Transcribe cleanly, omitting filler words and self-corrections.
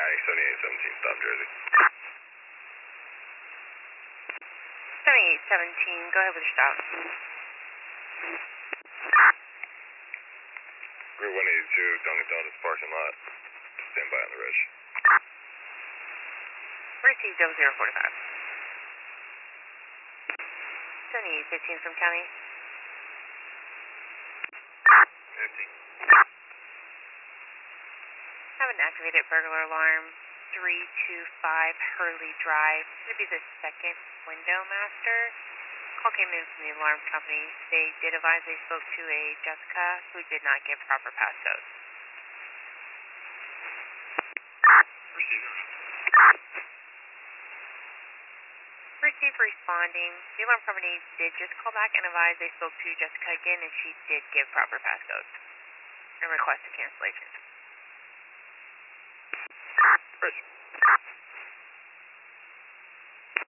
County, 7817 South Jersey. 7817, go ahead with your stop. Route 182, Dunkin' Donuts parking lot. Stand by on the ridge. Receive 0045. 7815 from County. 50. Have an activated burglar alarm, 325 Hurley Drive. It's going to be the second window master. Call came in from the alarm company. They did advise they spoke to a Jessica who did not give proper passcodes. Receiving. Receive responding. The alarm company did just call back and advise they spoke to Jessica again, and she did give proper passcodes and request a cancellation. Rich.